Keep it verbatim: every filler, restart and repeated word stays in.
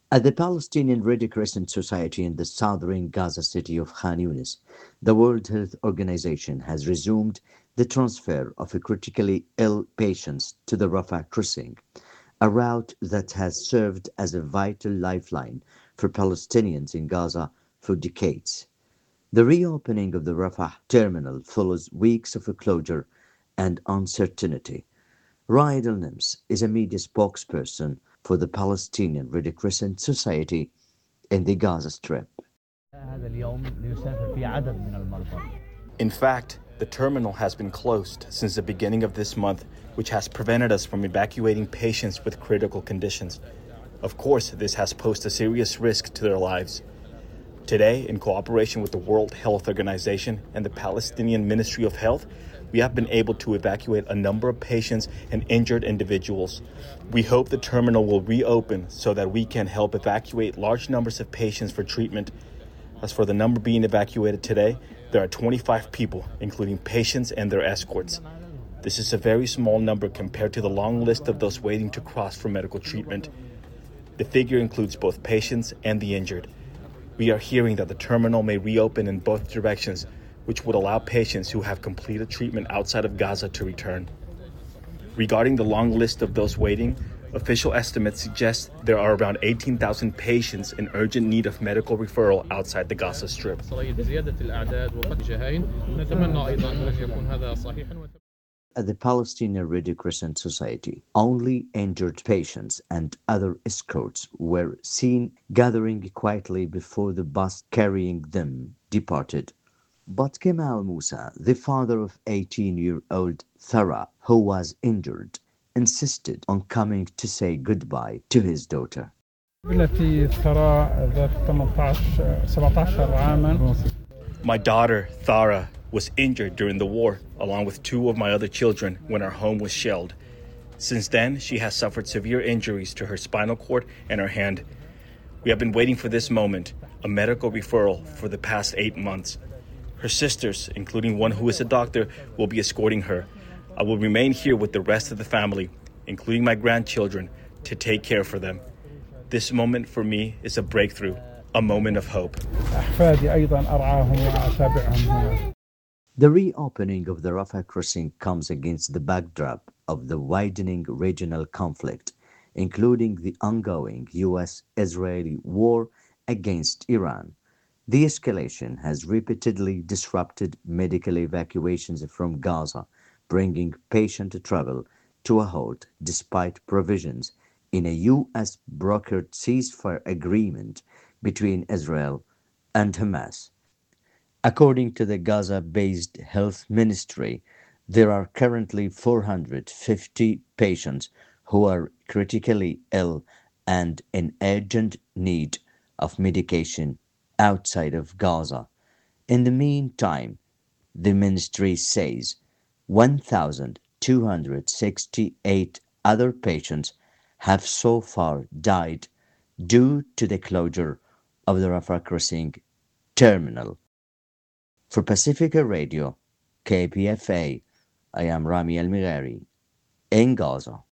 At the Palestinian Red Crescent Society in the southern Gaza city of Khan Yunis, the World Health Organization has resumed the transfer of critically ill patients to the Rafah crossing, a route that has served as a vital lifeline for Palestinians in Gaza for decades. The reopening of the Rafah terminal follows weeks of closure and uncertainty. Raed Al-Nims is a media spokesperson for the Palestinian Red Crescent Society in the Gaza Strip. In fact, the terminal has been closed since the beginning of this month, which has prevented us from evacuating patients with critical conditions. Of course, this has posed a serious risk to their lives. Today, in cooperation with the World Health Organization and the Palestinian Ministry of Health, we have been able to evacuate a number of patients and injured individuals. We hope the terminal will reopen so that we can help evacuate large numbers of patients for treatment. As for the number being evacuated today, there are twenty-five people, including patients and their escorts. This is a very small number compared to the long list of those waiting to cross for medical treatment. The figure includes both patients and the injured. We are hearing that the terminal may reopen in both directions, which would allow patients who have completed treatment outside of Gaza to return. Regarding the long list of those waiting, official estimates suggest there are around eighteen thousand patients in urgent need of medical referral outside the Gaza Strip. At the Palestinian Red Crescent Society, only injured patients and other escorts were seen gathering quietly before the bus carrying them departed. But Kemal Musa, the father of eighteen-year-old Thara, who was injured, insisted on coming to say goodbye to his daughter. My daughter, Thara, was injured during the war, along with two of my other children, when our home was shelled. Since then, she has suffered severe injuries to her spinal cord and her hand. We have been waiting for this moment, a medical referral, for the past eight months. Her sisters, including one who is a doctor, will be escorting her. I will remain here with the rest of the family, including my grandchildren, to take care for them. This moment for me is a breakthrough, a moment of hope. The reopening of the Rafah crossing comes against the backdrop of the widening regional conflict, including the ongoing U S Israeli war against Iran. The escalation has repeatedly disrupted medical evacuations from Gaza, bringing patient travel to a halt despite provisions in a U S-brokered ceasefire agreement between Israel and Hamas. According to the Gaza-based Health Ministry, there are currently four hundred fifty patients who are critically ill and in urgent need of medication outside of Gaza. In the meantime, the ministry says one thousand two hundred sixty-eight other patients have so far died due to the closure of the Rafah crossing terminal. For Pacifica Radio, K P F A, I am Rami Al-Mighari in Gaza.